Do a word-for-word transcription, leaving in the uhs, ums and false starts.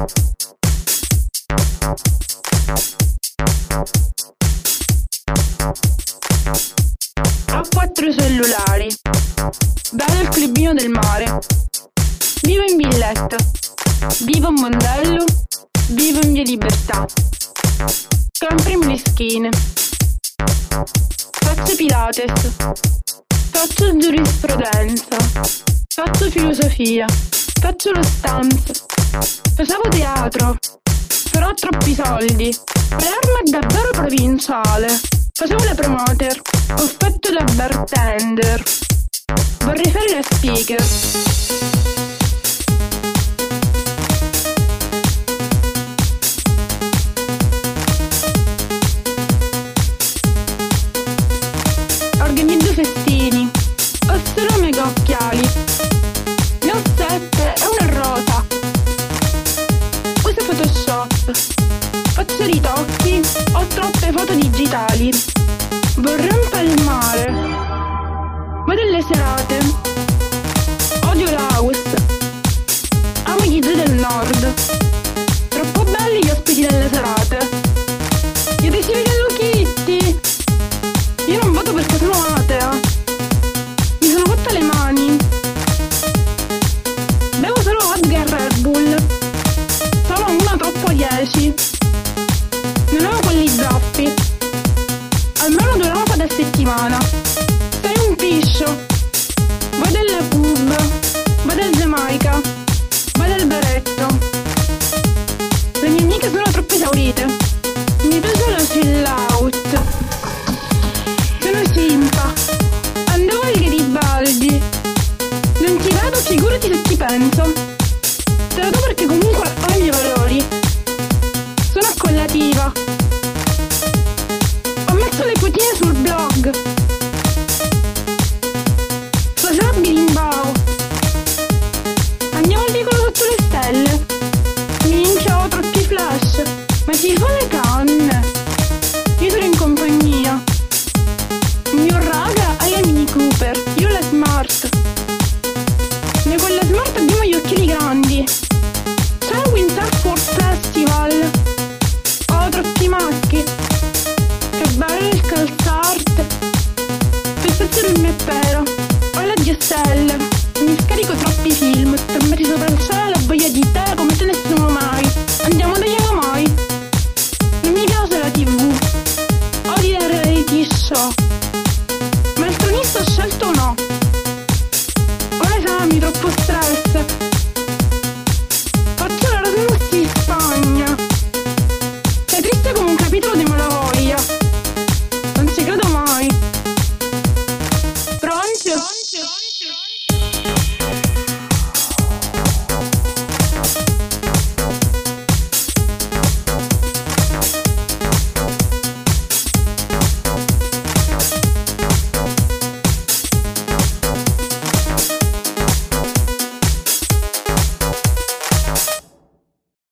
Ho quattro cellulari. Vado al clubino del mare. Vivo in villetta. Vivo a Mondello. Vivo in via Libertà. Compro in Blischine. Faccio Pilates. Faccio giurisprudenza. Faccio filosofia. Faccio lo stanza. Facevo teatro. Però ho troppi soldi. Palermo è davvero provinciale. Facevo la promoter. Ho fatto la bartender. Vorrei fare la speaker. Organizzo festini. Ho solo mega occhiali. Ne ho sette e una rosa. Uso Photoshop. Faccio ritocchi. Ho troppe foto digitali. Vorrei un po' il mare. Vado alle serate. Odio l'house. Amo gli zii del nord. Troppo belli gli ospiti delle serate. Gli adesivi Hello Kitty. Io non vado perché sono atea. Mi sono fatta le mani. Bevo solo vodka e Red Bull. Sono una troppo dieci. Non amo quelli zoppi. Almeno due roba da settimana. Sei un piscio. Vado alla pub. Vado al Giamaica. Vado al baretto. Le mie amiche sono troppo esaurite. Mi piace la chill out. Sono simpa. Andavo al Garibaldi. Non ti vedo, figurati se ci penso. Te lo do perché comunque